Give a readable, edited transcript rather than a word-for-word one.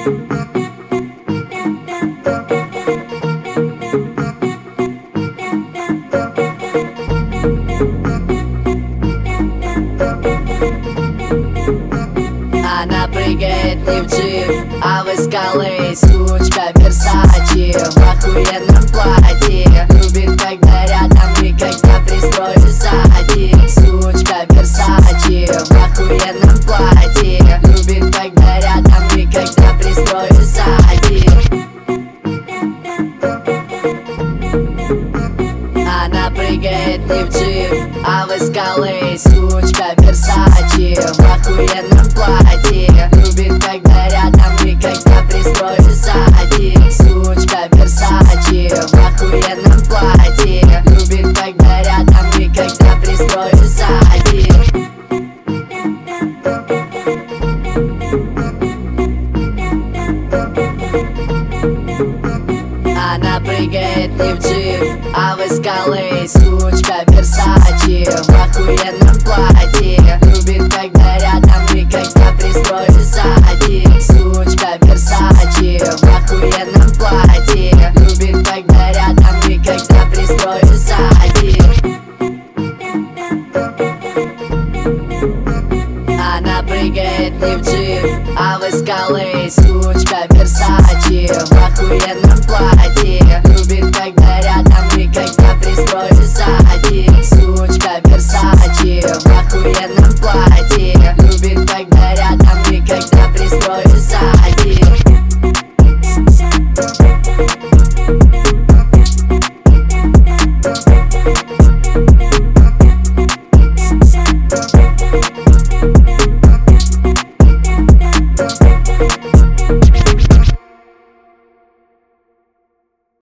Она прыгает не в джип, а в эскалей. Сучка Версачи в охуенном платье. Любит, когда рядом и когда пристрою сзади. Сучка Версачи в охуенном платье. Любит, когда рядом и когда пристрою сзади. Она прыгает не в джип, а в эскалей. Сучка Версачи в охуенном платье. Любит, когда рядом и когда пристрою сзади. Сучка Версачи в охуенном платье. Любит, когда рядом и когда пристрою сзади. Она прыгает не в джип, а в эскалей. Сучка Версачи в охуенном платье. Любит, когда рядом и когда пристрою сзади. Сучка Версачи в охуенном платье. Любит, когда рядом и когда пристрою сзади. Она прыгает не в джип, а в эскалей. Сучка Версачи в охуенном платье. Любит, когда рядом и когда пристрою сзади. Сучка Версачи в охуенном платье. Любит, когда рядом и когда пристрою сзади.